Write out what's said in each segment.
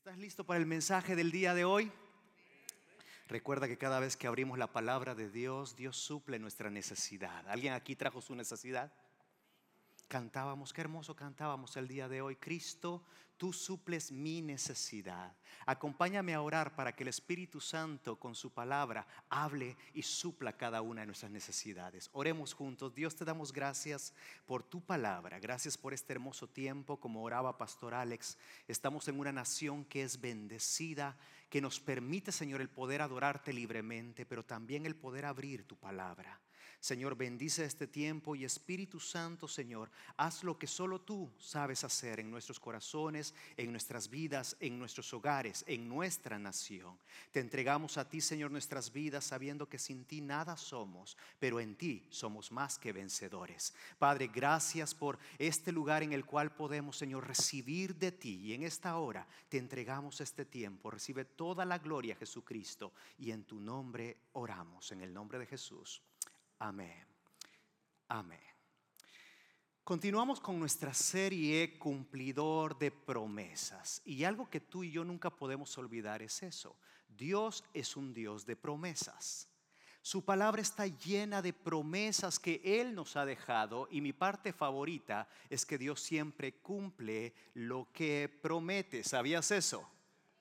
¿Estás listo para el mensaje del día de hoy? Recuerda que cada vez que abrimos la palabra de Dios, Dios suple nuestra necesidad. ¿Alguien aquí trajo su necesidad? Cantábamos, qué hermoso cantábamos el día de hoy. Cristo, tú suples mi necesidad. Acompáñame a orar para que el Espíritu Santo con su palabra hable y supla cada una de nuestras necesidades. Oremos juntos. Dios, te damos gracias por tu palabra. Gracias por este hermoso tiempo. Como oraba Pastor Alex, estamos en una nación que es bendecida, que nos permite, Señor, el poder adorarte libremente, pero también el poder abrir tu palabra. Señor, bendice este tiempo y Espíritu Santo, Señor, haz lo que solo tú sabes hacer en nuestros corazones, en nuestras vidas, en nuestros hogares, en nuestra nación. Te entregamos a ti, Señor, nuestras vidas, sabiendo que sin ti nada somos, pero en ti somos más que vencedores. Padre, gracias por este lugar en el cual podemos, Señor, recibir de ti. Y en esta hora te entregamos este tiempo. Recibe toda la gloria, Jesucristo, y en tu nombre oramos, en el nombre de Jesús. Amén. Amén. Continuamos con nuestra serie Cumplidor de Promesas. Y algo que tú y yo nunca podemos olvidar es eso. Dios es un Dios de promesas. Su palabra está llena de promesas que Él nos ha dejado. Y mi parte favorita es que Dios siempre cumple lo que promete. ¿Sabías eso?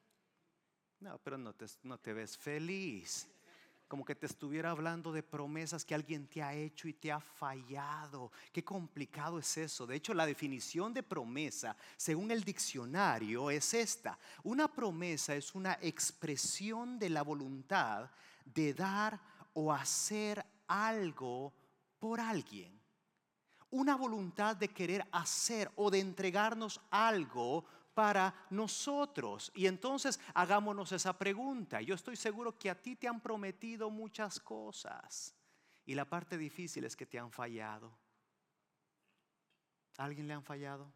No, pero no te ves feliz. Como que te estuviera hablando de promesas que alguien te ha hecho y te ha fallado. Qué complicado es eso. De hecho, la definición de promesa, según el diccionario, es esta. Una promesa es una expresión de la voluntad de dar o hacer algo por alguien. Una voluntad de querer hacer o de entregarnos algo para nosotros. Y entonces hagámonos esa pregunta. Yo estoy seguro que a ti te han prometido muchas cosas y la parte difícil es que te han fallado. ¿A alguien le han fallado?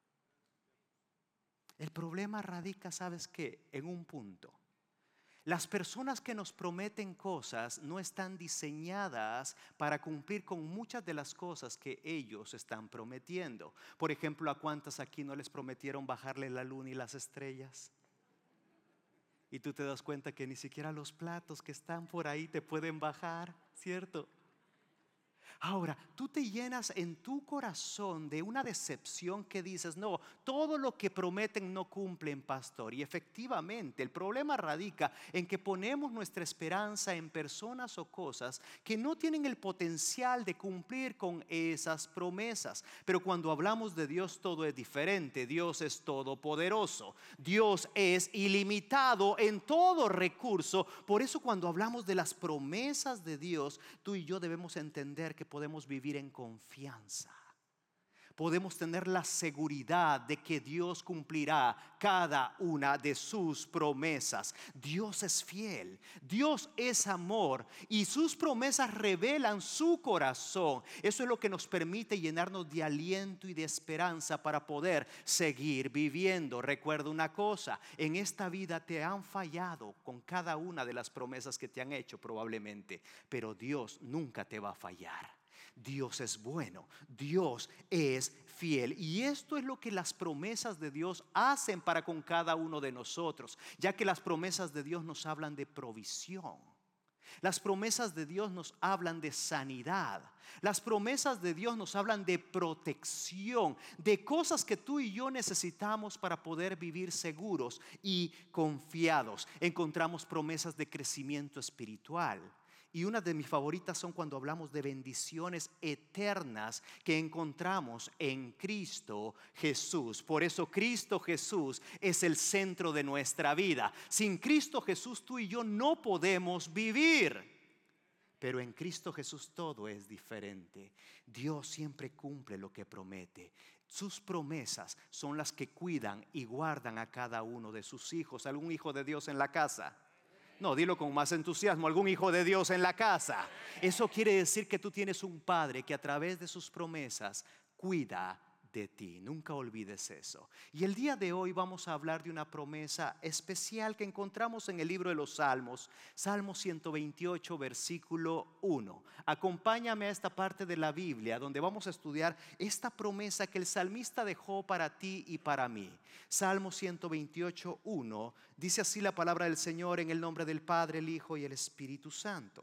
El problema radica, ¿sabes qué? En un punto. Las personas que nos prometen cosas no están diseñadas para cumplir con muchas de las cosas que ellos están prometiendo. Por ejemplo, ¿a cuántas aquí no les prometieron bajarle la luna y las estrellas? Y tú te das cuenta que ni siquiera los platos que están por ahí te pueden bajar, ¿cierto? Ahora, tú te llenas en tu corazón de una decepción que dices, no, todo lo que prometen no cumplen, pastor. Y efectivamente, el problema radica en que ponemos nuestra esperanza en personas o cosas que no tienen el potencial de cumplir con esas promesas. Pero cuando hablamos de Dios, todo es diferente. Dios es todopoderoso. Dios es ilimitado en todo recurso. Por eso cuando hablamos de las promesas de Dios, tú y yo debemos entender que podemos vivir en confianza. Podemos tener la seguridad de que Dios cumplirá cada una de sus promesas. Dios es fiel, Dios es amor y sus promesas revelan su corazón. Eso es lo que nos permite llenarnos de aliento y de esperanza para poder seguir viviendo. Recuerda una cosa, en esta vida te han fallado con cada una de las promesas que te han hecho probablemente, pero Dios nunca te va a fallar. Dios es bueno, Dios es fiel y esto es lo que las promesas de Dios hacen para con cada uno de nosotros, ya que las promesas de Dios nos hablan de provisión. Las promesas de Dios nos hablan de sanidad. Las promesas de Dios nos hablan de protección, de cosas que tú y yo necesitamos para poder vivir seguros y confiados. Encontramos promesas de crecimiento espiritual. Y una de mis favoritas son cuando hablamos de bendiciones eternas que encontramos en Cristo Jesús. Por eso Cristo Jesús es el centro de nuestra vida. Sin Cristo Jesús tú y yo no podemos vivir. Pero en Cristo Jesús todo es diferente. Dios siempre cumple lo que promete. Sus promesas son las que cuidan y guardan a cada uno de sus hijos. ¿Algún hijo de Dios en la casa? No, dilo con más entusiasmo. ¿Algún hijo de Dios en la casa? Eso quiere decir que tú tienes un Padre que a través de sus promesas cuida de ti. Nunca olvides eso. Y el día de hoy vamos a hablar de una promesa especial que encontramos en el libro de los Salmos, Salmo 128, versículo 1. Acompáñame a esta parte de la Biblia donde vamos a estudiar esta promesa que el salmista dejó para ti y para mí. Salmo 128, 1. Dice así la palabra del Señor, en el nombre del Padre, el Hijo y el Espíritu Santo.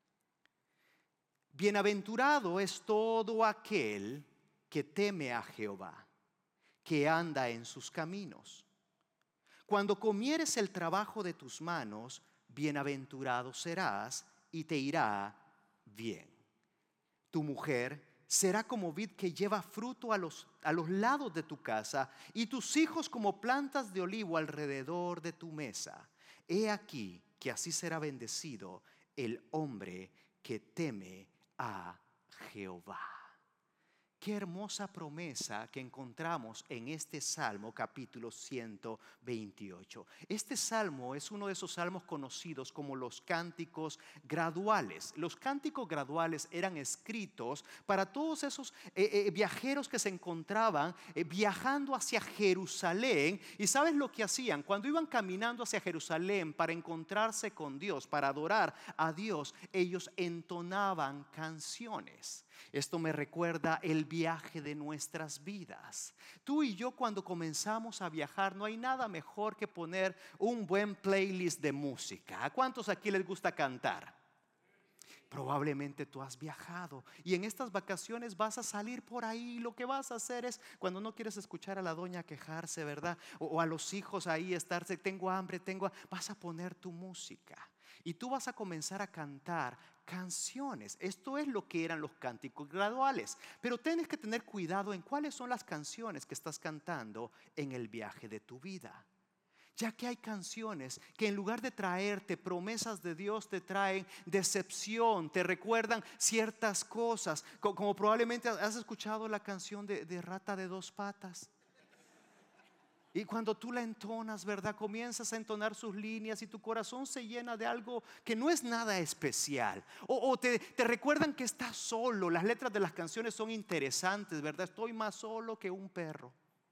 Bienaventurado es todo aquel que teme a Jehová, que anda en sus caminos. Cuando comieres el trabajo de tus manos, bienaventurado serás y te irá bien. Tu mujer será como vid que lleva fruto a los lados de tu casa, y tus hijos como plantas de olivo alrededor de tu mesa. He aquí que así será bendecido el hombre que teme a Jehová. Qué hermosa promesa que encontramos en este Salmo capítulo 128. Este Salmo es uno de esos salmos conocidos como los cánticos graduales. Los cánticos graduales eran escritos para todos esos viajeros que se encontraban viajando hacia Jerusalén. ¿Y sabes lo que hacían? Cuando iban caminando hacia Jerusalén para encontrarse con Dios, para adorar a Dios, ellos entonaban canciones. Esto me recuerda el viaje de nuestras vidas. Tú y yo, cuando comenzamos a viajar, no hay nada mejor que poner un buen playlist de música. ¿A cuántos aquí les gusta cantar? Probablemente tú has viajado y en estas vacaciones vas a salir por ahí. Lo que vas a hacer es, cuando no quieres escuchar a la doña quejarse, ¿verdad? O a los hijos ahí estarse, tengo hambre, vas a poner tu música. Y tú vas a comenzar a cantar canciones. Esto es lo que eran los cánticos graduales. Pero tienes que tener cuidado en cuáles son las canciones que estás cantando en el viaje de tu vida. Ya que hay canciones que en lugar de traerte promesas de Dios, te traen decepción, te recuerdan ciertas cosas. Como probablemente has escuchado la canción de Rata de Dos Patas. Y cuando tú la entonas, ¿verdad? Comienzas a entonar sus líneas y tu corazón se llena de algo que no es nada especial. O te recuerdan que estás solo. Las letras de las canciones son interesantes, ¿verdad? Estoy más solo que un perro.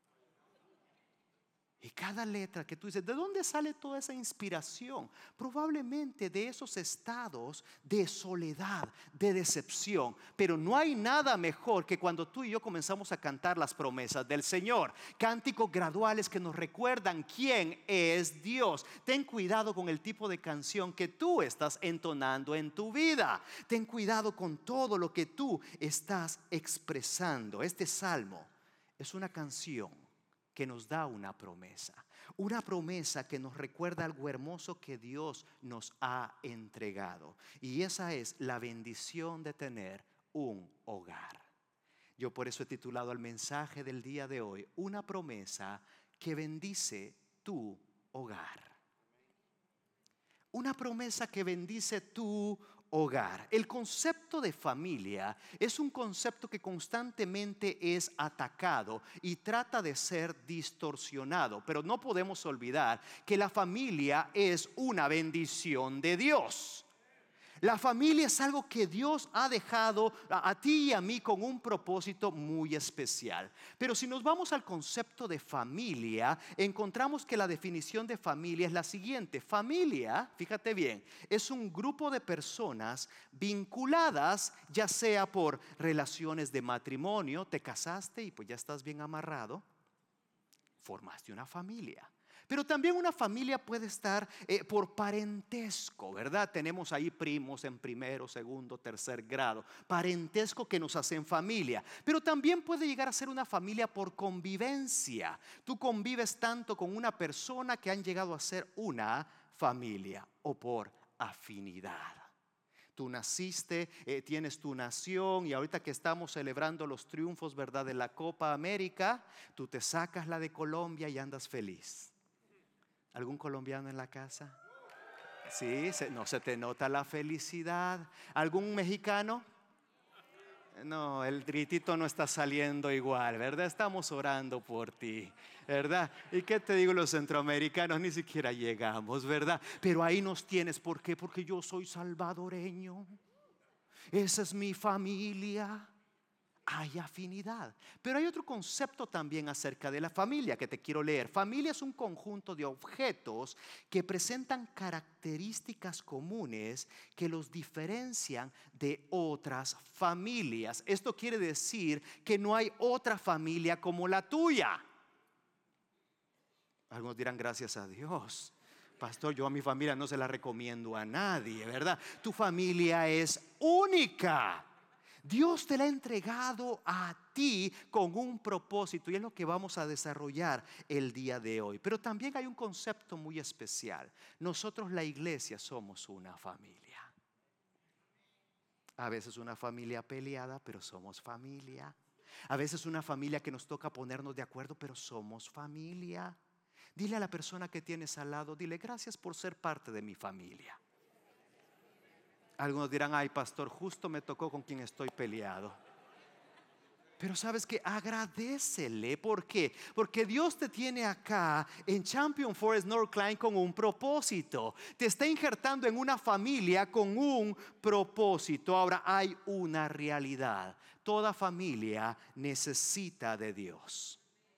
Y cada letra que tú dices, ¿de dónde sale toda esa inspiración? Probablemente de esos estados de soledad, de decepción. Pero no hay nada mejor que cuando tú y yo comenzamos a cantar las promesas del Señor. Cánticos graduales que nos recuerdan quién es Dios. Ten cuidado con el tipo de canción que tú estás entonando en tu vida. Ten cuidado con todo lo que tú estás expresando. Este salmo es una canción que nos da una promesa que nos recuerda algo hermoso que Dios nos ha entregado, y esa es la bendición de tener un hogar. Yo por eso he titulado al mensaje del día de hoy, una promesa que bendice tu hogar. Una promesa que bendice tu hogar. El concepto de familia es un concepto que constantemente es atacado y trata de ser distorsionado, pero no podemos olvidar que la familia es una bendición de Dios. La familia es algo que Dios ha dejado a ti y a mí con un propósito muy especial. Pero si nos vamos al concepto de familia, encontramos que la definición de familia es la siguiente. Familia, fíjate bien, es un grupo de personas vinculadas, ya sea por relaciones de matrimonio, te casaste y pues ya estás bien amarrado, formaste una familia. Pero también una familia puede estar por parentesco, ¿verdad? Tenemos ahí primos en primero, segundo, tercer grado. Parentesco que nos hacen familia. Pero también puede llegar a ser una familia por convivencia. Tú convives tanto con una persona que han llegado a ser una familia, o por afinidad. Tú naciste, tienes tu nación, y ahorita que estamos celebrando los triunfos, ¿verdad?, de la Copa América, tú te sacas la de Colombia y andas feliz. ¿Algún colombiano en la casa? Sí, no se te nota la felicidad. ¿Algún mexicano? No, el gritito no está saliendo igual, ¿verdad? Estamos orando por ti, ¿verdad? ¿Y qué te digo, los centroamericanos? Ni siquiera llegamos, ¿verdad? Pero ahí nos tienes. ¿Por qué? Porque yo soy salvadoreño. Esa es mi familia. hay afinidad. Pero hay otro concepto también acerca de la familia que te quiero leer. Familia es un conjunto de objetos que presentan características comunes que los diferencian de otras familias. Esto quiere decir que no hay otra familia como la tuya. Algunos dirán gracias a Dios. Pastor, yo a mi familia no se la recomiendo a nadie, ¿verdad? Tu familia es única. Dios te la ha entregado a ti con un propósito y es lo que vamos a desarrollar el día de hoy. Pero también hay un concepto muy especial. Nosotros, la iglesia, somos una familia. A veces una familia peleada, pero somos familia. A veces una familia que nos toca ponernos de acuerdo, pero somos familia. Dile a la persona que tienes al lado, dile gracias por ser parte de mi familia. Algunos dirán, ay pastor, justo me tocó con quien estoy peleado. Pero sabes que agradécele. ¿Por qué? Porque Dios te tiene acá en Champion Forest Northline con un propósito. Te está injertando en una familia con un propósito. Ahora hay una realidad. Toda familia necesita de Dios.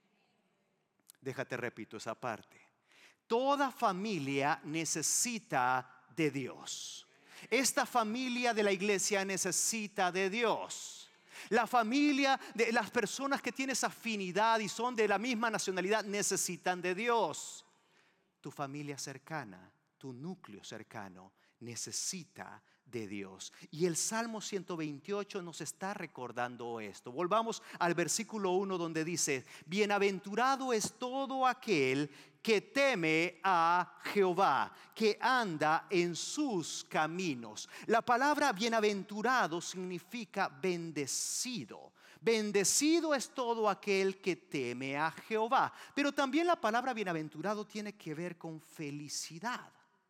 Déjate repito esa parte. Toda familia necesita de Dios. Esta familia de la iglesia necesita de Dios. La familia de las personas que tienes afinidad y son de la misma nacionalidad necesitan de Dios. Tu familia cercana, tu núcleo cercano necesita de Dios. Y el Salmo 128 nos está recordando esto. Volvamos al versículo 1 donde dice: bienaventurado es todo aquel que teme a Jehová, que anda en sus caminos. La palabra bienaventurado significa bendecido. Bendecido es todo aquel que teme a Jehová. Pero también la palabra bienaventurado tiene que ver con felicidad.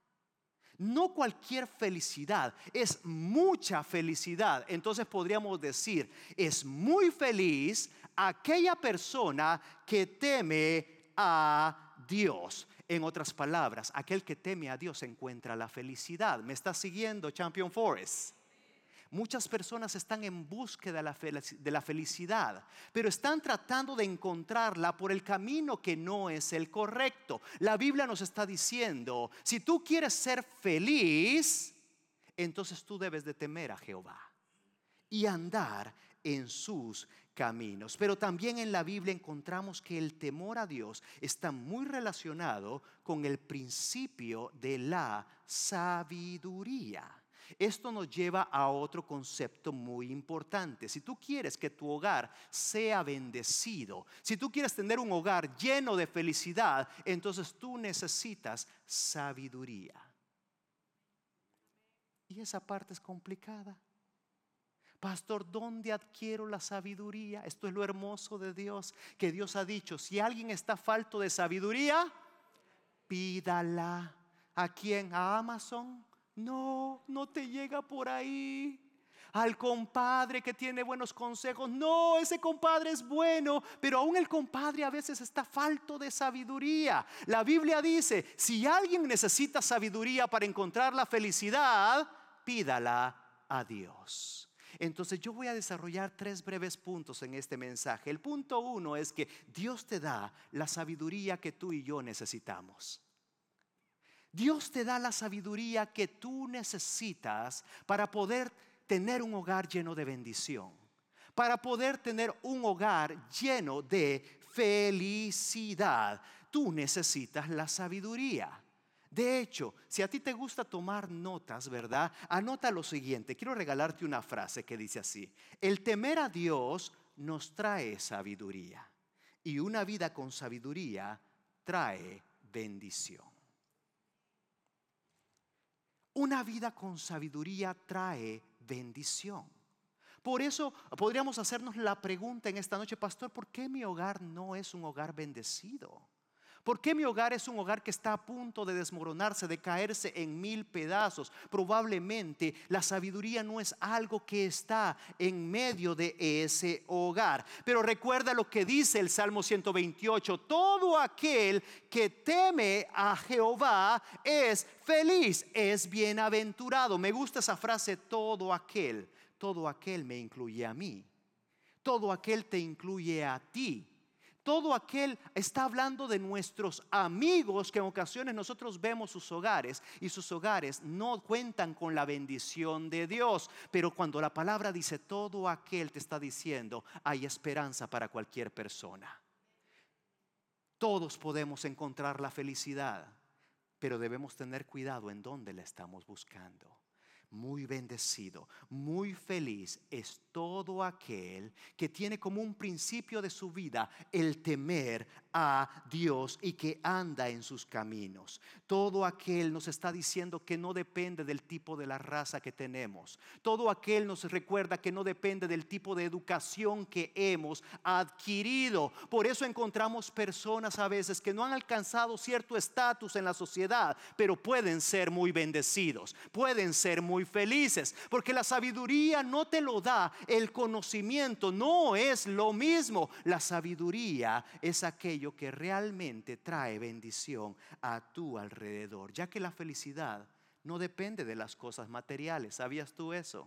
No cualquier felicidad, es mucha felicidad. Entonces podríamos decir, es muy feliz aquella persona que teme a Dios. En otras palabras, aquel que teme a Dios encuentra la felicidad. ¿Me está siguiendo, Champion Forest? Muchas personas están en búsqueda de la felicidad, pero están tratando de encontrarla por el camino que no es el correcto. La Biblia nos está diciendo, si tú quieres ser feliz, entonces tú debes de temer a Jehová y andar en sus caminos. Pero también en la Biblia encontramos que el temor a Dios está muy relacionado con el principio de la sabiduría. Esto nos lleva a otro concepto muy importante. Si tú quieres que tu hogar sea bendecido, si tú quieres tener un hogar lleno de felicidad, entonces tú necesitas sabiduría. Y esa parte es complicada. Pastor, ¿dónde adquiero la sabiduría? Esto es lo hermoso de Dios, que Dios ha dicho, si alguien está falto de sabiduría, pídala. ¿A quién? ¿A Amazon? No, no te llega por ahí. Al compadre que tiene buenos consejos. No, ese compadre es bueno, pero aún el compadre a veces está falto de sabiduría. La Biblia dice, si alguien necesita sabiduría para encontrar la felicidad, pídala a Dios. Entonces yo voy a desarrollar 3 breves puntos en este mensaje. El punto 1 es que Dios te da la sabiduría que tú y yo necesitamos. Dios te da la sabiduría que tú necesitas para poder tener un hogar lleno de bendición, para poder tener un hogar lleno de felicidad. Tú necesitas la sabiduría. De hecho, si a ti te gusta tomar notas, ¿verdad? Anota lo siguiente. Quiero regalarte una frase que dice así: el temer a Dios nos trae sabiduría, y una vida con sabiduría trae bendición. Una vida con sabiduría trae bendición. Por eso podríamos hacernos la pregunta en esta noche: pastor, ¿por qué mi hogar no es un hogar bendecido? ¿Por qué mi hogar es un hogar que está a punto de desmoronarse, de caerse en 1000 pedazos? Probablemente la sabiduría no es algo que está en medio de ese hogar. Pero recuerda lo que dice el Salmo 128: todo aquel que teme a Jehová es feliz, es bienaventurado. Me gusta esa frase, todo aquel. Todo aquel me incluye a mí. Todo aquel te incluye a ti. Todo aquel está hablando de nuestros amigos, que en ocasiones nosotros vemos sus hogares y sus hogares no cuentan con la bendición de Dios. Pero cuando la palabra dice todo aquel, te está diciendo hay esperanza para cualquier persona. Todos podemos encontrar la felicidad, pero debemos tener cuidado en dónde la estamos buscando. Muy bendecido, muy feliz es todo aquel que tiene como un principio de su vida el temer a Dios y que anda en sus caminos. Todo aquel nos está diciendo que no depende del tipo de la raza que tenemos. Todo aquel nos recuerda que no depende del tipo de educación que hemos adquirido. Por eso encontramos personas a veces que no han alcanzado cierto estatus en la sociedad, pero pueden ser muy bendecidos, pueden ser muy felices, porque la sabiduría no te lo da el conocimiento, no es lo mismo. La sabiduría es aquello que realmente trae bendición a tu alrededor, ya que la felicidad no depende de las cosas materiales. ¿Sabías tú eso?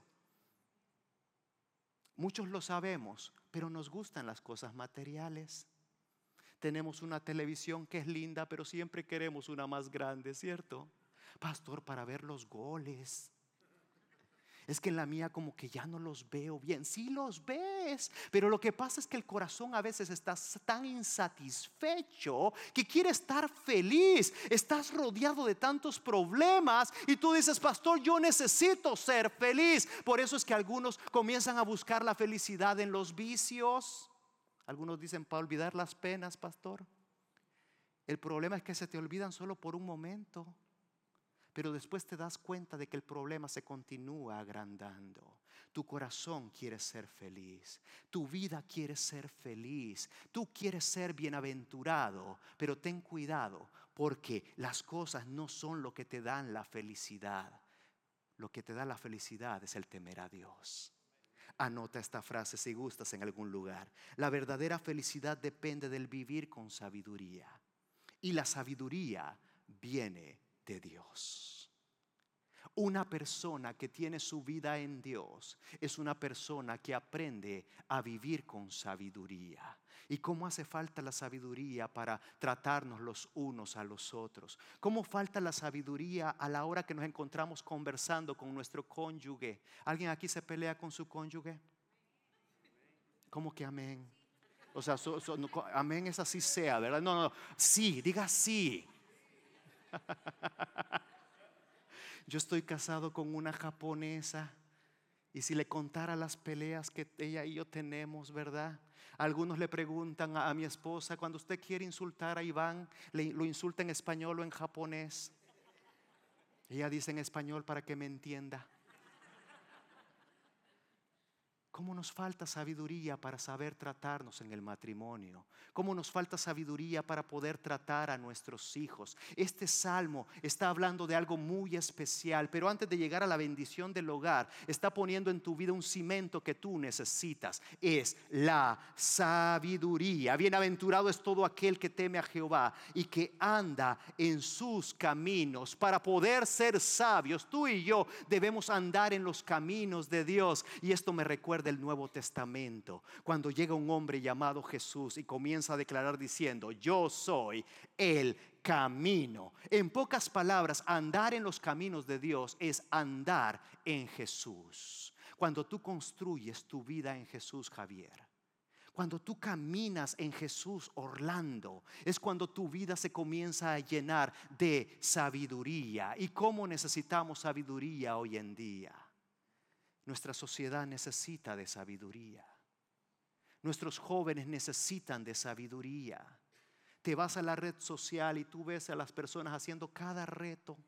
Muchos lo sabemos, pero nos gustan las cosas materiales. Tenemos una televisión que es linda, pero siempre queremos una más grande, ¿cierto? Pastor, para ver los goles. Es que en la mía como que ya no los veo bien. Sí los ves, pero lo que pasa es que el corazón a veces está tan insatisfecho que quiere estar feliz. Estás rodeado de tantos problemas y tú dices, pastor, yo necesito ser feliz. Por eso es que algunos comienzan a buscar la felicidad en los vicios. Algunos dicen, para olvidar las penas, pastor. El problema es que se te olvidan solo por un momento, pero después te das cuenta de que el problema se continúa agrandando. Tu corazón quiere ser feliz, tu vida quiere ser feliz, tú quieres ser bienaventurado, pero ten cuidado, porque las cosas no son lo que te dan la felicidad. Lo que te da la felicidad es el temer a Dios. Anota esta frase si gustas en algún lugar. La verdadera felicidad depende del vivir con sabiduría, y la sabiduría viene de Dios. Una persona que tiene su vida en Dios es una persona que aprende a vivir con sabiduría. ¿Y cómo hace falta la sabiduría para tratarnos los unos a los otros? ¿Cómo falta la sabiduría a la hora que nos encontramos conversando con nuestro cónyuge? ¿Alguien aquí se pelea con su cónyuge? ¿Cómo que amén? O sea, no, amén es así sea, ¿verdad? No, sí, diga sí. Yo estoy casado con una japonesa y si le contara las peleas que ella y yo tenemos, ¿verdad? Algunos le preguntan a mi esposa, cuando usted quiere insultar a Iván, lo insulta en español o en japonés. Ella dice en español para que me entienda. ¿Cómo nos falta sabiduría para saber tratarnos en el matrimonio? ¿Cómo nos falta sabiduría para poder tratar a nuestros hijos? Este salmo está hablando de algo muy especial, pero antes de llegar a la bendición del hogar, está poniendo en tu vida un cimento que tú necesitas. Es la sabiduría. Bienaventurado es todo aquel que teme a Jehová y que anda en sus caminos. Para poder ser sabios, tú y yo debemos andar en los caminos de Dios. Y esto me recuerda el Nuevo Testamento, cuando llega un hombre llamado Jesús y comienza a declarar diciendo, yo soy el camino. En pocas palabras, andar en los caminos de Dios es andar en Jesús. Cuando tú construyes tu vida en Jesús, Javier, cuando tú caminas en Jesús, Orlando, es cuando tu vida se comienza a llenar de sabiduría. ¿Y cómo necesitamos sabiduría hoy en día? Nuestra sociedad necesita de sabiduría. Nuestros jóvenes necesitan de sabiduría. Te vas a la red social y tú ves a las personas haciendo cada reto,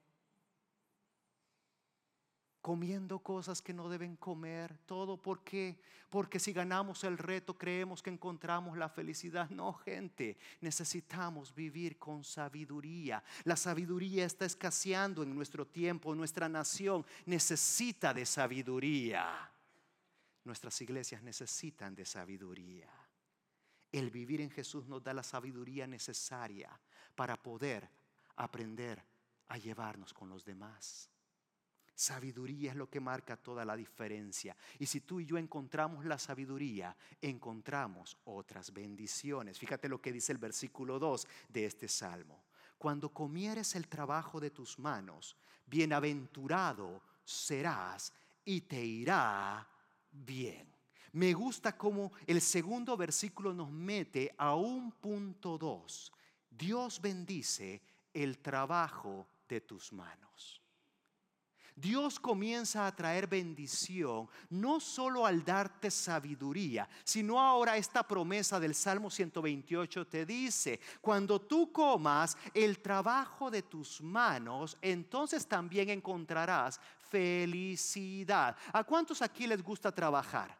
comiendo cosas que no deben comer. Todo porque si ganamos el reto creemos que encontramos la felicidad. No, gente, necesitamos vivir con sabiduría. La sabiduría está escaseando en nuestro tiempo. Nuestra nación necesita de sabiduría. Nuestras iglesias necesitan de sabiduría. El vivir en Jesús nos da la sabiduría necesaria para poder aprender a llevarnos con los demás. Sabiduría es lo que marca toda la diferencia. Y si tú y yo encontramos la sabiduría, encontramos otras bendiciones. Fíjate lo que dice el versículo 2 de este salmo. Cuando comieres el trabajo de tus manos, bienaventurado serás y te irá bien. Me gusta cómo el segundo versículo nos mete a un punto 2. Dios bendice el trabajo de tus manos. Dios comienza a traer bendición no solo al darte sabiduría, sino ahora esta promesa del Salmo 128 te dice: cuando tú comas el trabajo de tus manos, entonces también encontrarás felicidad. ¿A cuántos aquí les gusta trabajar?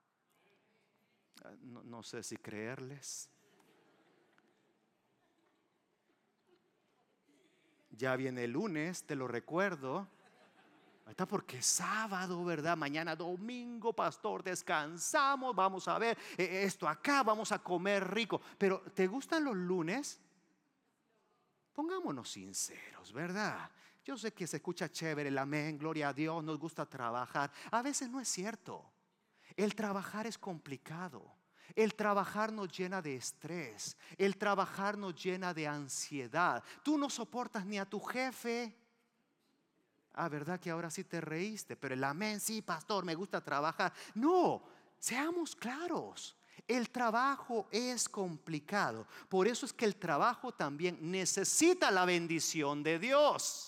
No sé si creerles. Ya viene el lunes, te lo recuerdo. Está porque es sábado, ¿verdad? Mañana domingo, pastor, descansamos, vamos a ver esto acá, vamos a comer rico. Pero ¿te gustan los lunes? Pongámonos sinceros, ¿verdad? Yo sé que se escucha chévere el amén, gloria a Dios, nos gusta trabajar. A veces no es cierto. El trabajar es complicado. El trabajar nos llena de estrés. El trabajar nos llena de ansiedad. Tú no soportas ni a tu jefe. Ah, ¿verdad que ahora sí te reíste? Pero el amén, sí, pastor, me gusta trabajar. No, seamos claros. El trabajo es complicado. Por eso es que el trabajo también necesita la bendición de Dios.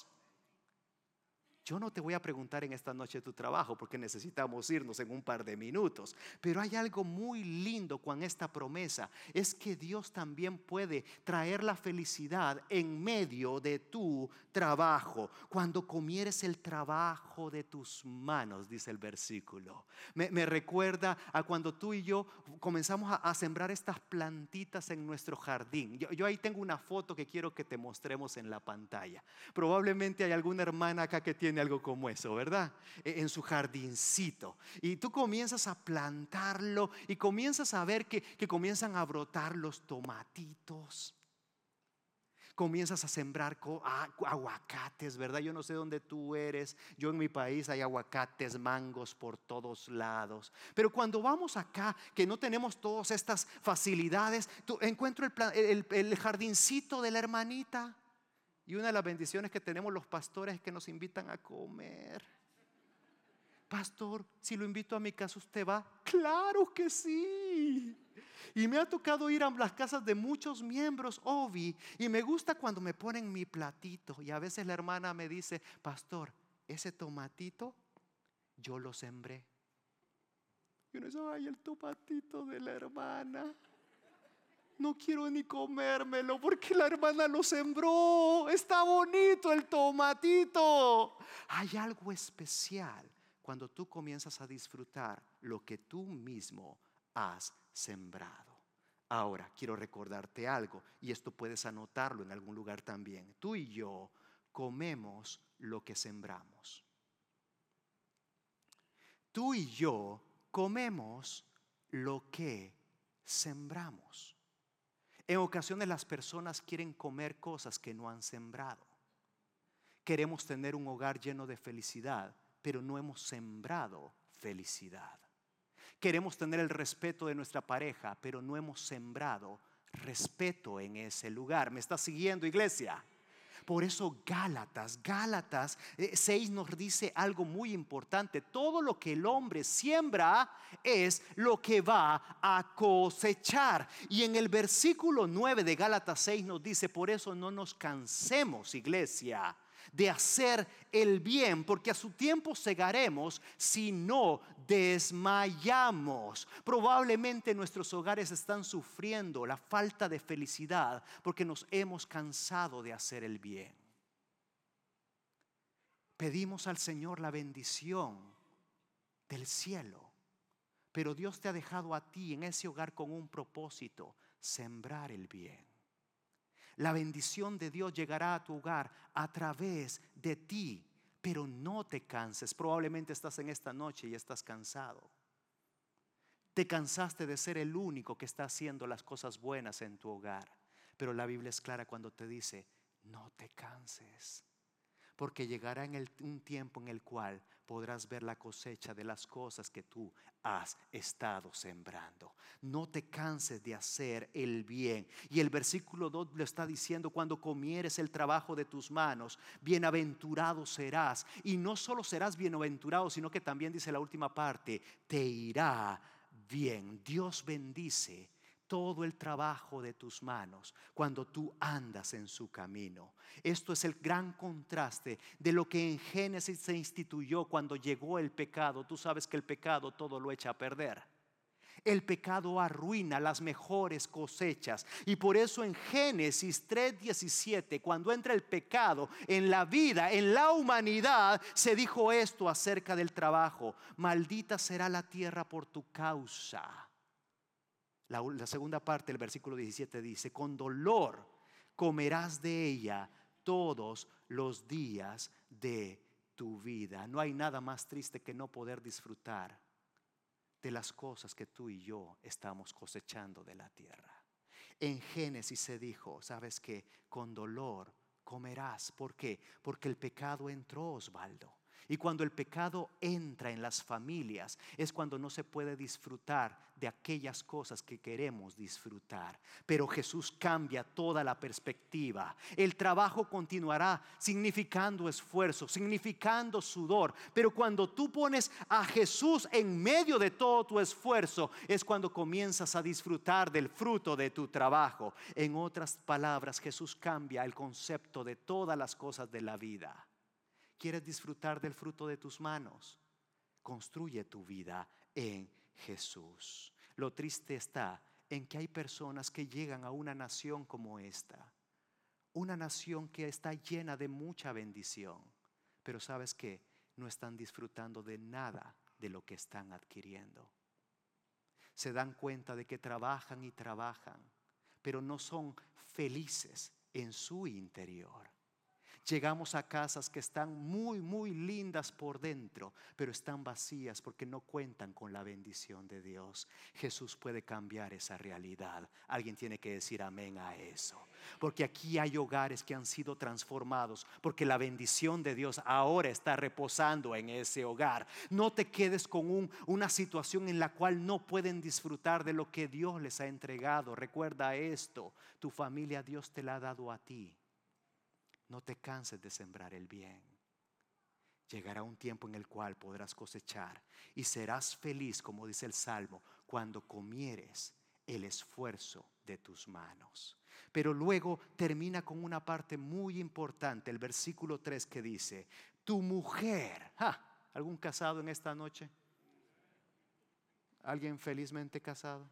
Yo no te voy a preguntar en esta noche tu trabajo, porque necesitamos irnos en un par de minutos. Pero hay algo muy lindo con esta promesa. Es que Dios también puede traer la felicidad en medio de tu trabajo. Cuando comieres el trabajo de tus manos, dice el versículo. Me recuerda a cuando tú y yo comenzamos a sembrar estas plantitas en nuestro jardín. Yo ahí tengo una foto que quiero que te mostremos en la pantalla. Probablemente hay alguna hermana acá que tiene algo como eso, ¿verdad? En su jardincito. Y tú comienzas a plantarlo y comienzas a ver que comienzan a brotar los tomatitos. Comienzas a sembrar aguacates, ¿verdad? Yo no sé dónde tú eres. Yo en mi país hay aguacates, mangos por todos lados. Pero cuando vamos acá, que no tenemos todas estas facilidades, encuentro el jardincito de la hermanita. Y una de las bendiciones que tenemos los pastores es que nos invitan a comer. Pastor, si lo invito a mi casa, ¿usted va? Claro que sí. Y me ha tocado ir a las casas de muchos miembros, Obi, y me gusta cuando me ponen mi platito. Y a veces la hermana me dice: pastor, ese tomatito yo lo sembré. Y uno dice: ay, el tomatito de la hermana. No quiero ni comérmelo porque la hermana lo sembró. Está bonito el tomatito. Hay algo especial cuando tú comienzas a disfrutar lo que tú mismo has sembrado. Ahora quiero recordarte algo, y esto puedes anotarlo en algún lugar también. Tú y yo comemos lo que sembramos. Tú y yo comemos lo que sembramos. En ocasiones las personas quieren comer cosas que no han sembrado. Queremos tener un hogar lleno de felicidad, pero no hemos sembrado felicidad. Queremos tener el respeto de nuestra pareja, pero no hemos sembrado respeto en ese lugar. ¿Me está siguiendo, iglesia? Por eso Gálatas 6 nos dice algo muy importante. Todo lo que el hombre siembra es lo que va a cosechar. Y en el versículo 9 de Gálatas 6 nos dice: por eso no nos cansemos, iglesia, de hacer el bien, porque a su tiempo segaremos si no desmayamos. Probablemente nuestros hogares están sufriendo la falta de felicidad porque nos hemos cansado de hacer el bien. Pedimos al Señor la bendición del cielo, pero Dios te ha dejado a ti en ese hogar con un propósito: sembrar el bien. La bendición de Dios llegará a tu hogar a través de ti, pero no te canses. Probablemente estás en esta noche y estás cansado. Te cansaste de ser el único que está haciendo las cosas buenas en tu hogar. Pero la Biblia es clara cuando te dice: no te canses. Porque llegará un tiempo en el cual podrás ver la cosecha de las cosas que tú has estado sembrando. No te canses de hacer el bien. Y el versículo 2 le está diciendo: cuando comieres el trabajo de tus manos, bienaventurado serás. Y no solo serás bienaventurado, sino que también dice la última parte: te irá bien. Dios bendice todo el trabajo de tus manos cuando tú andas en su camino. Esto es el gran contraste de lo que en Génesis se instituyó cuando llegó el pecado. Tú sabes que el pecado todo lo echa a perder. El pecado arruina las mejores cosechas. Y por eso en Génesis 3:17, cuando entra el pecado en la vida, en la humanidad, se dijo esto acerca del trabajo: maldita será la tierra por tu causa. La segunda parte del versículo 17 dice: con dolor comerás de ella todos los días de tu vida. No hay nada más triste que no poder disfrutar de las cosas que tú y yo estamos cosechando de la tierra. En Génesis se dijo: ¿sabes qué? Con dolor comerás. ¿Por qué? Porque el pecado entró, Osvaldo. Y cuando el pecado entra en las familias, es cuando no se puede disfrutar de aquellas cosas que queremos disfrutar. Pero Jesús cambia toda la perspectiva. El trabajo continuará significando esfuerzo, significando sudor. Pero cuando tú pones a Jesús en medio de todo tu esfuerzo, es cuando comienzas a disfrutar del fruto de tu trabajo. En otras palabras, Jesús cambia el concepto de todas las cosas de la vida. ¿Quieres disfrutar del fruto de tus manos? Construye tu vida en Jesús. Lo triste está en que hay personas que llegan a una nación como esta, una nación que está llena de mucha bendición, pero ¿sabes qué? No están disfrutando de nada de lo que están adquiriendo. Se dan cuenta de que trabajan y trabajan, pero no son felices en su interior. Llegamos a casas que están muy lindas por dentro, pero están vacías porque no cuentan con la bendición de Dios. Jesús puede cambiar esa realidad. Alguien tiene que decir amén a eso. Porque aquí hay hogares que han sido transformados, porque la bendición de Dios ahora está reposando en ese hogar. No te quedes con una situación en la cual no pueden disfrutar de lo que Dios les ha entregado. Recuerda esto: tu familia Dios te la ha dado a ti. No te canses de sembrar el bien. Llegará un tiempo en el cual podrás cosechar y serás feliz, como dice el Salmo, cuando comieres el esfuerzo de tus manos. Pero luego termina con una parte muy importante, el versículo 3, que dice: tu mujer. ¿Algún casado en esta noche? ¿Alguien felizmente casado?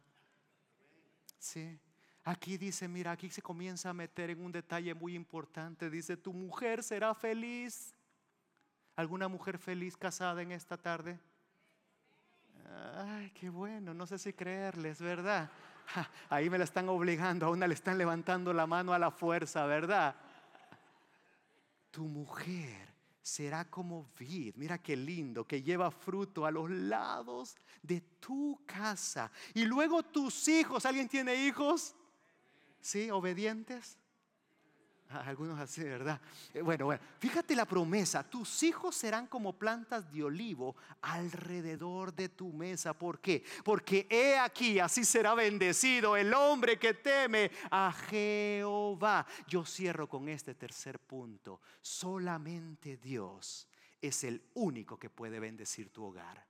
Sí. Aquí dice, mira, aquí se comienza a meter en un detalle muy importante. Dice: tu mujer será feliz. ¿Alguna mujer feliz casada en esta tarde? Ay, qué bueno, no sé si creerles, ¿verdad? Ahí me la están obligando, a una le están levantando la mano a la fuerza, ¿verdad? Tu mujer será como vid, mira qué lindo, que lleva fruto a los lados de tu casa. Y luego tus hijos. ¿Alguien tiene hijos? ¿Sí? ¿Obedientes? Algunos así, ¿verdad? Bueno, fíjate la promesa: tus hijos serán como plantas de olivo alrededor de tu mesa. ¿Por qué? Porque he aquí, así será bendecido el hombre que teme a Jehová. Yo cierro con este tercer punto: solamente Dios es el único que puede bendecir tu hogar.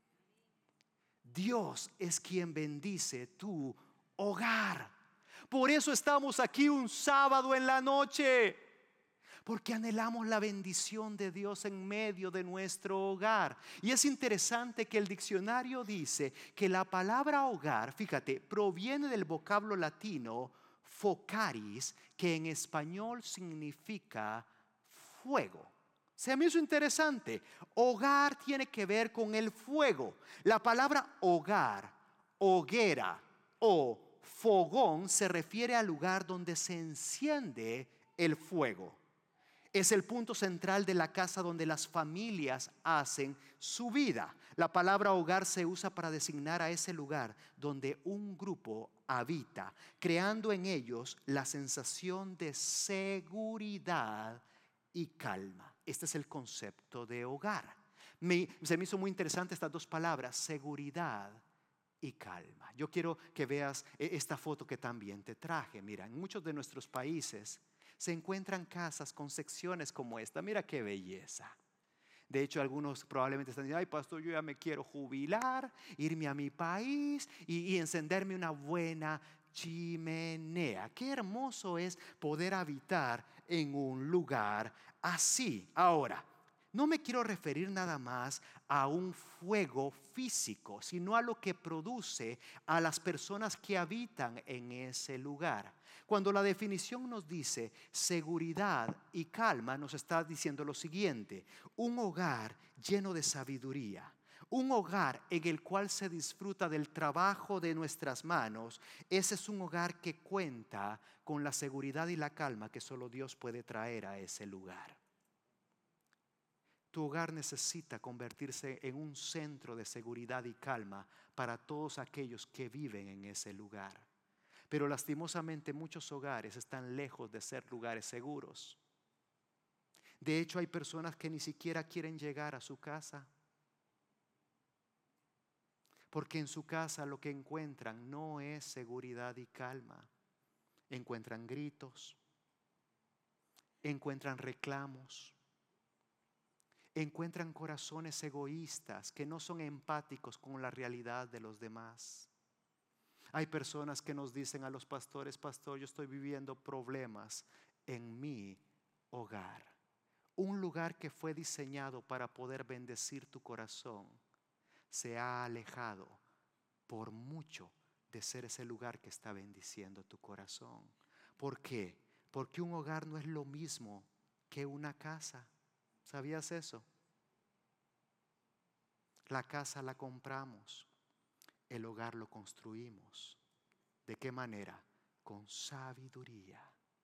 Dios es quien bendice tu hogar. Por eso estamos aquí un sábado en la noche, porque anhelamos la bendición de Dios en medio de nuestro hogar. Y es interesante que el diccionario dice que la palabra hogar, fíjate, proviene del vocablo latino focaris, que en español significa fuego. Se me hizo interesante. Hogar tiene que ver con el fuego. La palabra hogar, hoguera o fogón se refiere al lugar donde se enciende el fuego. Es el punto central de la casa donde las familias hacen su vida. La palabra hogar se usa para designar a ese lugar donde un grupo habita, creando en ellos la sensación de seguridad y calma. Este es el concepto de hogar. Se me hizo muy interesante estas dos palabras, seguridad y calma. Yo quiero que veas esta foto que también te traje. Mira, en muchos de nuestros países se encuentran casas con secciones como esta. Mira qué belleza. De hecho, algunos probablemente están diciendo: ay, pastor, yo ya me quiero jubilar, irme a mi país y encenderme una buena chimenea. Qué hermoso es poder habitar en un lugar así. Ahora, no me quiero referir nada más a un fuego físico, sino a lo que produce a las personas que habitan en ese lugar. Cuando la definición nos dice seguridad y calma, nos está diciendo lo siguiente: un hogar lleno de sabiduría, un hogar en el cual se disfruta del trabajo de nuestras manos. Ese es un hogar que cuenta con la seguridad y la calma que solo Dios puede traer a ese lugar. Tu hogar necesita convertirse en un centro de seguridad y calma para todos aquellos que viven en ese lugar. Pero lastimosamente muchos hogares están lejos de ser lugares seguros. De hecho, hay personas que ni siquiera quieren llegar a su casa, porque en su casa lo que encuentran no es seguridad y calma. Encuentran gritos, encuentran reclamos, encuentran corazones egoístas que no son empáticos con la realidad de los demás. Hay personas que nos dicen a los pastores: pastor, yo estoy viviendo problemas en mi hogar. Un lugar que fue diseñado para poder bendecir tu corazón se ha alejado por mucho de ser ese lugar que está bendiciendo tu corazón. ¿Por qué? Porque un hogar no es lo mismo que una casa. ¿Sabías eso? La casa la compramos, el hogar lo construimos. ¿De qué manera? Con sabiduría.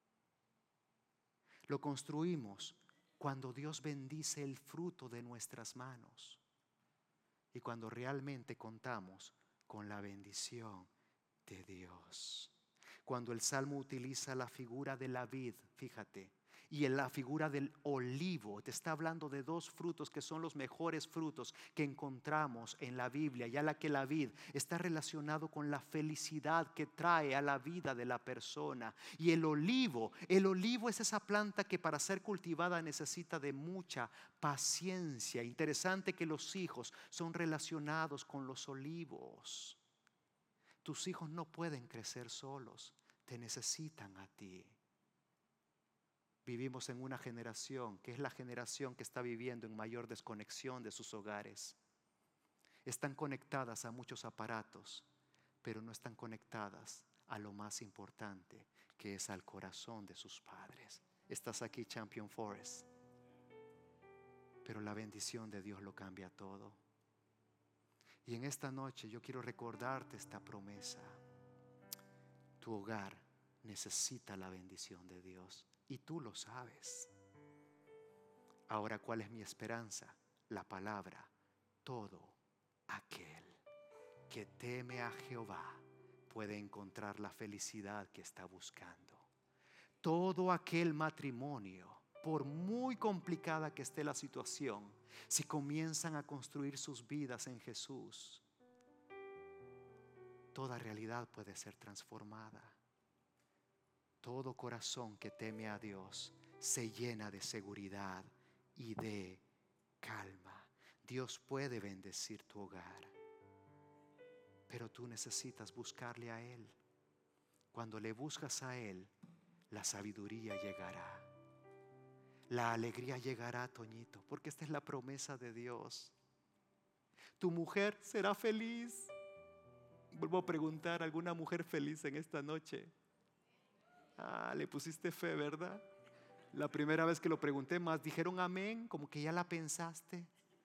Lo construimos cuando Dios bendice el fruto de nuestras manos y cuando realmente contamos con la bendición de Dios. Cuando el Salmo utiliza la figura de la vid, fíjate, y en la figura del olivo, te está hablando de dos frutos que son los mejores frutos que encontramos en la Biblia, ya la que la vid está relacionado con la felicidad que trae a la vida de la persona. Y el olivo es esa planta que para ser cultivada necesita de mucha paciencia. Interesante que los hijos son relacionados con los olivos. Tus hijos no pueden crecer solos, te necesitan a ti. Vivimos en una generación que es la generación que está viviendo en mayor desconexión de sus hogares. Están conectadas a muchos aparatos, pero no están conectadas a lo más importante, que es al corazón de sus padres. Estás aquí, Champion Forest, pero la bendición de Dios lo cambia todo. Y en esta noche yo quiero recordarte esta promesa. Tu hogar necesita la bendición de Dios y tú lo sabes. Ahora, ¿cuál es mi esperanza? La palabra: todo aquel que teme a Jehová puede encontrar la felicidad que está buscando. Todo aquel matrimonio, por muy complicada que esté la situación, si comienzan a construir sus vidas en Jesús, toda realidad puede ser transformada. Todo corazón que teme a Dios se llena de seguridad y de calma. Dios puede bendecir tu hogar, pero tú necesitas buscarle a Él. Cuando le buscas a Él, la sabiduría llegará. La alegría llegará, Toñito, porque esta es la promesa de Dios. Tu mujer será feliz. Vuelvo a preguntar: ¿alguna mujer feliz en esta noche? Le pusiste fe, ¿verdad? La primera vez que lo pregunté, más dijeron amén, como que ya la pensaste.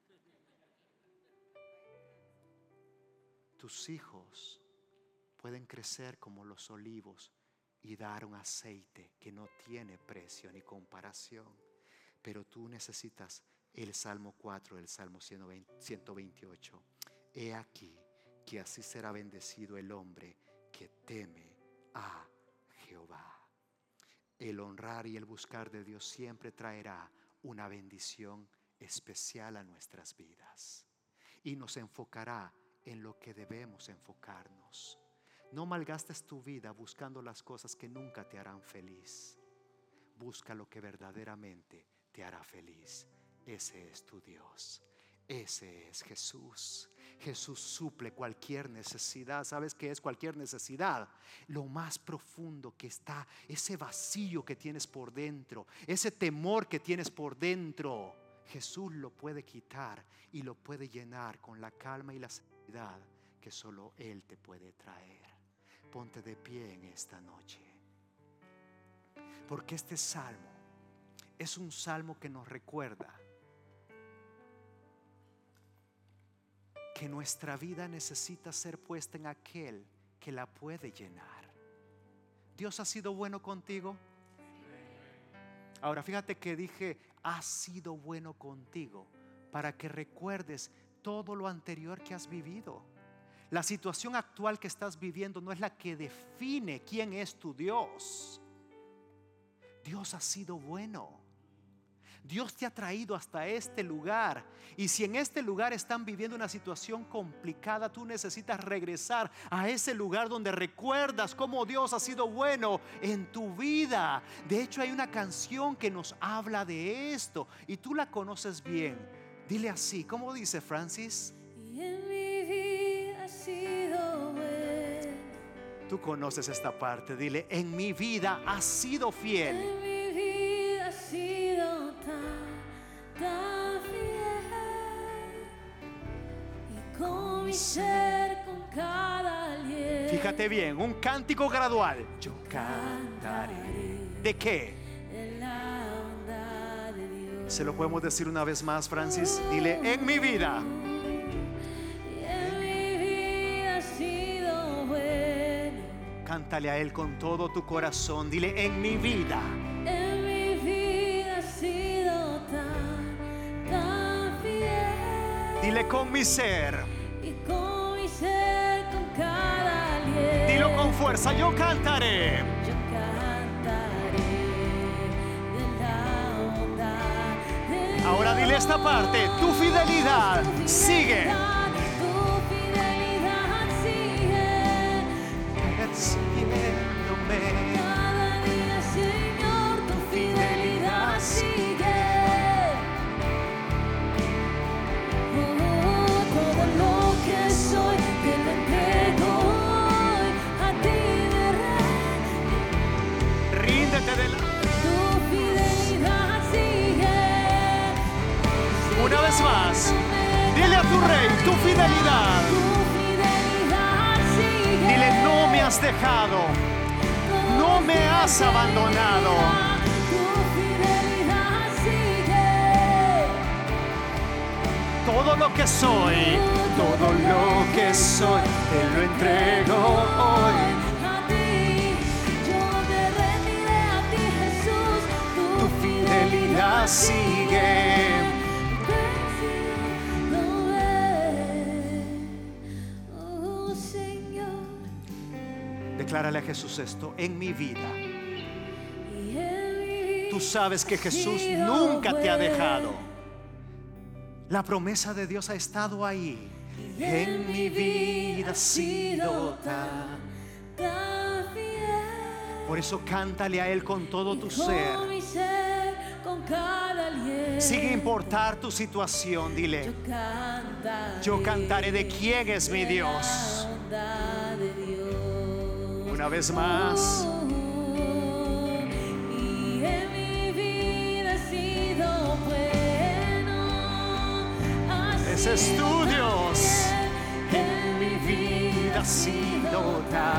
Tus hijos pueden crecer como los olivos y dar un aceite que no tiene precio ni comparación. Pero tú necesitas el Salmo 4, el Salmo 128. He aquí que así será bendecido el hombre que teme a Jehová. El honrar y el buscar de Dios siempre traerá una bendición especial a nuestras vidas y nos enfocará en lo que debemos enfocarnos. No malgastes tu vida buscando las cosas que nunca te harán feliz. Busca lo que verdaderamente te hará feliz. Ese es tu Dios. Ese es Jesús. Jesús suple cualquier necesidad. ¿Sabes qué es cualquier necesidad? Lo más profundo que está, ese vacío que tienes por dentro, ese temor que tienes por dentro, Jesús lo puede quitar y lo puede llenar con la calma y la serenidad que solo Él te puede traer. Ponte de pie en esta noche, porque este salmo es un salmo que nos recuerda que nuestra vida necesita ser puesta en aquel que la puede llenar. ¿Dios ha sido bueno contigo? Ahora fíjate que dije ha sido bueno contigo para que recuerdes todo lo anterior que has vivido. La situación actual que estás viviendo no es la que define quién es tu Dios. Dios ha sido bueno. Dios te ha traído hasta este lugar. Y si en este lugar están viviendo una situación complicada, tú necesitas regresar a ese lugar donde recuerdas cómo Dios ha sido bueno en tu vida. De hecho, hay una canción que nos habla de esto y tú la conoces bien. Dile así, ¿cómo dice Francis? Y en mi vida ha sido bueno. Tú conoces esta parte. Dile, en mi vida ha sido fiel. En mi vida ha sido tan fiel. Y con mi ser, con cada aliento. Fíjate bien, un cántico gradual. Yo cantaré. ¿De qué? De la bondad de Dios. Se lo podemos decir una vez más, Francis. Dile, en mi vida. Y en mi vida ha sido bueno. Cántale a Él con todo tu corazón. Dile, en mi vida. En mi vida ha sido tan fiel. Dile, con mi ser. Y con mi ser, con cada aliento. Dilo con fuerza, yo cantaré. Yo cantaré de la bondad de Dios. Ahora dile esta parte, tu fidelidad sigue. Tu fidelidad sigue. Persiguiéndome. Cada día, Señor, tu fidelidad sigue. Todo lo que soy te lo entrego hoy, a ti me rendo. Ríndete de la... Tu fidelidad sigue. Una vez más, dile a tu rey, tu fidelidad. Tu fidelidad sigue. Dile, no me has dejado, no me has abandonado. Tu fidelidad sigue. Todo lo que soy, todo lo que soy, te lo entrego hoy. A ti, yo me rendiré a ti, Jesús. Tu fidelidad sigue. Oh, Señor. Declárale a Jesús esto, en mi vida. Y en mi vida Tú sabes que ha Jesús sido nunca te ha bueno. dejado. La promesa de Dios ha estado ahí. En mi vida ha sido tan fiel. Por eso cántale a Él con todo tu Con ser. mi ser, con cada aliento. Sin importar tu situación, dile, Yo yo cantaré de quién es mi Dios. la bondad de Dios. Una vez más. Y en mi vida ha sido bueno. Ese es tu Dios. En mi vida ha sido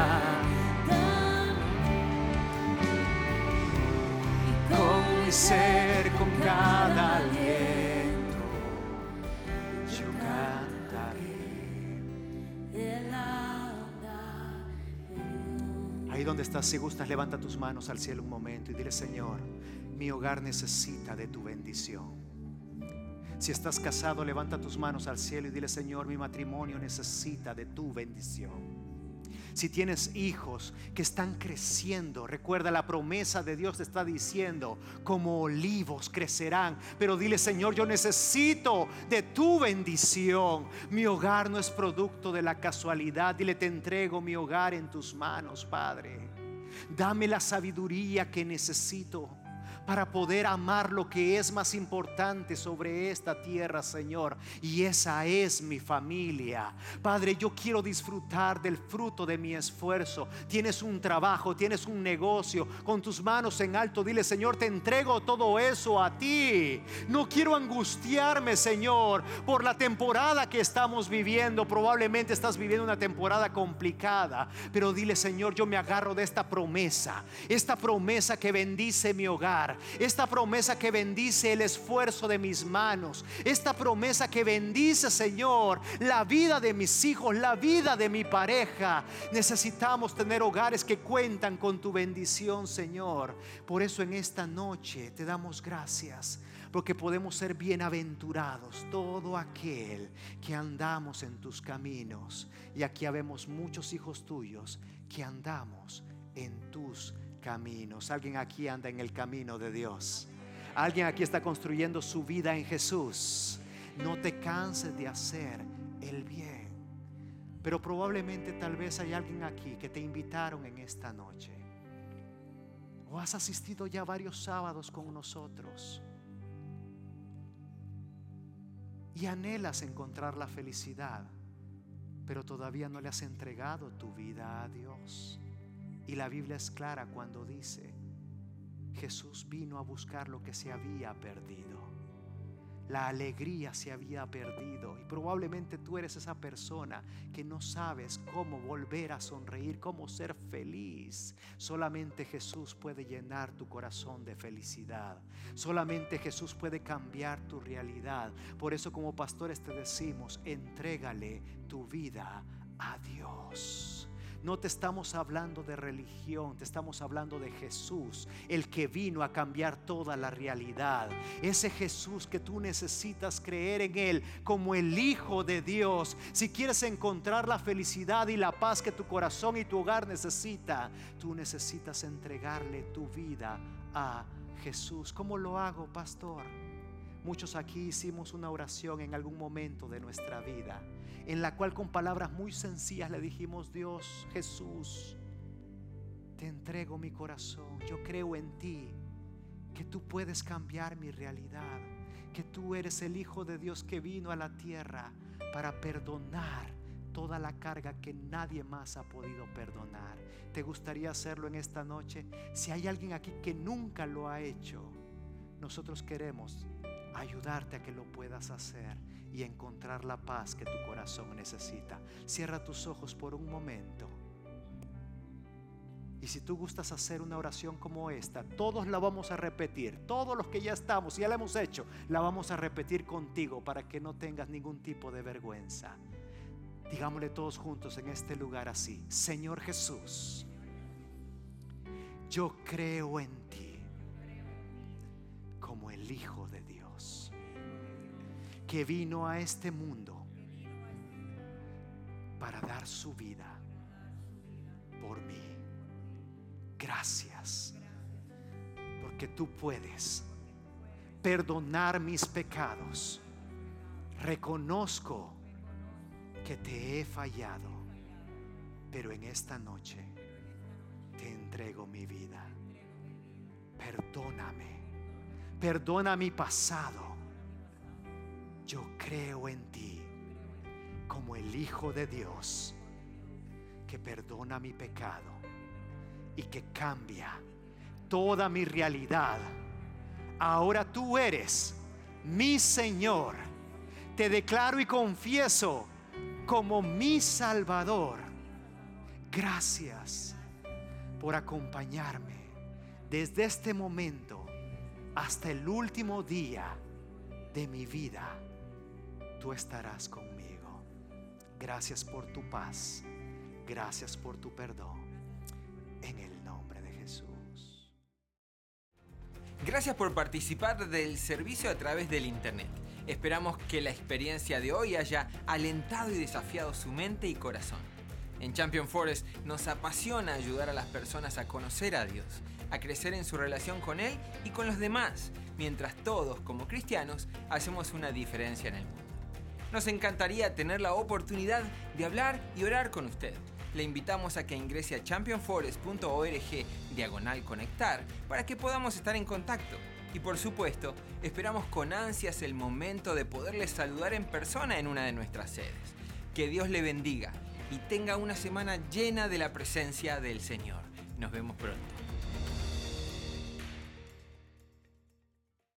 con mi ser, con cada aliento, yo cantaré. de la bondad de Dios. Ahí donde estás, si gustas, levanta tus manos al cielo un momento y dile, Señor, mi hogar necesita de tu bendición. Si estás casado, levanta tus manos al cielo y dile, Señor, mi matrimonio necesita de tu bendición. Si tienes hijos que están creciendo, recuerda la promesa de Dios te está diciendo, como olivos crecerán. Pero dile: Señor, yo necesito de tu bendición. Mi hogar no es producto de la casualidad. Dile: te entrego mi hogar en tus manos, Padre. Dame la sabiduría que necesito para poder amar lo que es más importante sobre esta tierra, Señor, y esa es mi familia. Padre, yo quiero disfrutar del fruto de mi esfuerzo. Tienes un trabajo, tienes un negocio, con tus manos en alto, dile: Señor, te entrego todo eso a ti. No quiero angustiarme, Señor, por la temporada que estamos viviendo. Probablemente estás viviendo una temporada complicada, pero dile: Señor, yo me agarro de esta promesa que bendice mi hogar, esta promesa que bendice el esfuerzo de mis manos, esta promesa que bendice, Señor, la vida de mis hijos, la vida de mi pareja. Necesitamos tener hogares que cuentan con tu bendición, Señor. Por eso en esta noche te damos gracias, porque podemos ser bienaventurados todo aquel que andamos en tus caminos. Y aquí habemos muchos hijos tuyos que andamos en tus caminos. Alguien aquí anda en el camino de Dios. Alguien aquí está construyendo su vida en Jesús. No te canses de hacer el bien. Pero probablemente tal vez hay alguien aquí que te invitaron en esta noche, o has asistido ya varios sábados con nosotros y anhelas encontrar la felicidad, pero todavía no le has entregado tu vida a Dios. Y la Biblia es clara cuando dice: Jesús vino a buscar lo que se había perdido. La alegría se había perdido, y probablemente tú eres esa persona que no sabes cómo volver a sonreír, cómo ser feliz. Solamente Jesús puede llenar tu corazón de felicidad. Solamente Jesús puede cambiar tu realidad. Por eso, como pastores, te decimos: entrégale tu vida a Dios. No te estamos hablando de religión, te estamos hablando de Jesús, el que vino a cambiar toda la realidad. Ese Jesús que tú necesitas creer en Él como el Hijo de Dios. Si quieres encontrar la felicidad y la paz que tu corazón y tu hogar necesita, tú necesitas entregarle tu vida a Jesús. ¿Cómo lo hago, pastor? Muchos aquí hicimos una oración en algún momento de nuestra vida, en la cual con palabras muy sencillas le dijimos: Dios, Jesús, te entrego mi corazón. Yo creo en ti, que tú puedes cambiar mi realidad, que tú eres el Hijo de Dios que vino a la tierra para perdonar toda la carga que nadie más ha podido perdonar. ¿Te gustaría hacerlo en esta noche? Si hay alguien aquí que nunca lo ha hecho, nosotros queremos ayudarte a que lo puedas hacer y encontrar la paz que tu corazón necesita. Cierra tus ojos por un momento. Y si tú gustas hacer una oración como esta, todos la vamos a repetir. Todos los que ya estamos, ya la hemos hecho, la vamos a repetir contigo para que no tengas ningún tipo de vergüenza. Digámosle todos juntos en este lugar así: Señor Jesús, yo creo en ti como el Hijo de Dios, que vino a este mundo para dar su vida por mí. Gracias, porque tú puedes perdonar mis pecados. Reconozco que te he fallado, pero en esta noche te entrego mi vida. Perdóname, perdona mi pasado. Yo creo en ti como el Hijo de Dios, que perdona mi pecado y que cambia toda mi realidad. Ahora tú eres mi Señor. Te declaro y confieso como mi Salvador. Gracias por acompañarme desde este momento hasta el último día de mi vida. Tú estarás conmigo. Gracias por tu paz. Gracias por tu perdón. En el nombre de Jesús. Gracias por participar del servicio a través del internet. Esperamos que la experiencia de hoy haya alentado y desafiado su mente y corazón. En Champion Forest nos apasiona ayudar a las personas a conocer a Dios, a crecer en su relación con Él y con los demás, mientras todos, como cristianos, hacemos una diferencia en el mundo. Nos encantaría tener la oportunidad de hablar y orar con usted. Le invitamos a que ingrese a championforest.org/conectar para que podamos estar en contacto. Y por supuesto, esperamos con ansias el momento de poderle saludar en persona en una de nuestras sedes. Que Dios le bendiga y tenga una semana llena de la presencia del Señor. Nos vemos pronto.